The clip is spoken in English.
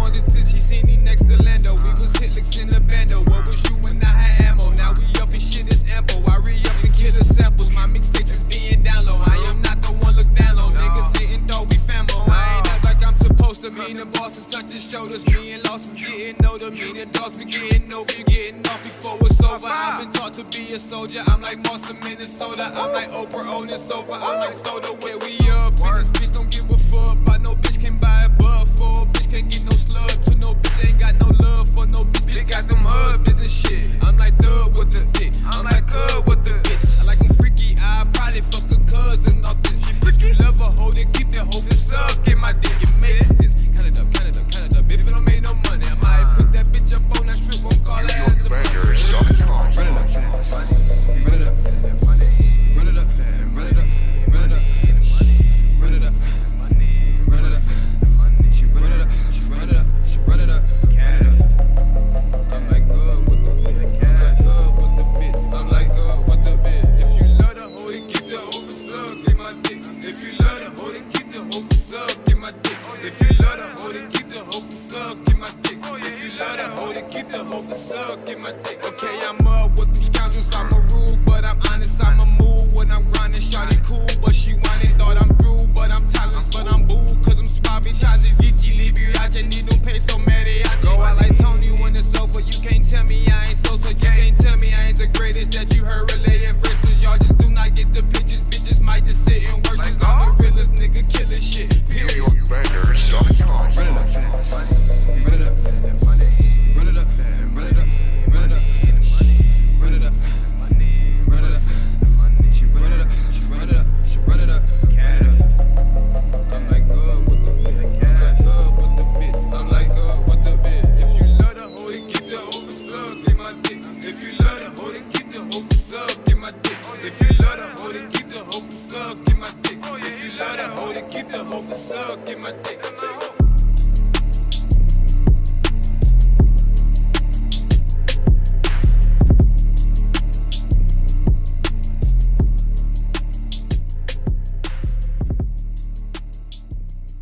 wanted till she seen me next to Lando. We was Hitlicks in the bando. What was you when I had ammo? Now we up and shit is ample. I re-up and killer samples. My mixtapes is being down low. I am not the one look down low. Niggas hating, thought we famo. I ain't act like I'm supposed to. Me the bosses touching shoulders. Me and losses getting older. Me the dogs be getting over. You getting off before it's over. I've been taught to be a soldier. I'm like Moss in Minnesota. I'm like Oprah on the sofa. I'm like Soda. Where we up in this bitch, don't give a fuck. But no bitch can buy a butt for a bitch can't get no slug. To no bitch ain't got no love for no bitch. Bitch got them husbands and shit. I'm like Thug with the dick. I'm like Thug with the bitch. I like them freaky. I probably fuck a cousin off this. If you love a hoe, then keep that hoe from suck. Get my dick, it makes sense. Count it up, count it up, count it up. If it don't make no money, I might put that bitch up on that strip. Won't call her ass the Run it up fast. Run it up fast. Run it up fast. Run it up. Run it up. Run it up. Run it up. She run it up. She run it up. She run it up. I'm like good with the bit. I'm like good with the bit. I'm like good with the bit. If you love the hoe, then keep the hoe for sub. Get my dick. If you love the hoe, then keep the hoe for sub. Get my dick. If you love the hoe, then keep the hoe for sub. Get my dick. If you love the hoe, then keep the hoe for sub. Get my dick. Okay, I'm up with them scoundrels. I'm a rude, but I'm honest. I'm a move when I'm grinding. Shawty cool, but she whining. Thought I'm through, but I'm talentless. But I'm boo, cause I'm swabbing. Shazzy, Geechee, Liberace. Need them pay so mad. Go out like Tony when it's over. You can't tell me I ain't so. You can't tell me I ain't the greatest that you heard relaying verses. Y'all just do not get the pictures. Bitches might just sit in verses. I'm the realest nigga killing shit. Period. Bangers.com. Run it up fast. Run it up fast. Run it up fast. Run it up. Run it up. Run it up. Run it up. She run it up. She run it up. She run it up. I'm like good with the bit. I'm like good with the bit. I'm like good with the bit. If you love the hoe, then keep the hoe for sub. Get my dick. If you love the hoe, then keep the hoe for sub. Get my dick. If you love the hoe, then keep the hoe for sub. Get my dick. If you love the hoe, then keep the hoe for sub. Get my dick.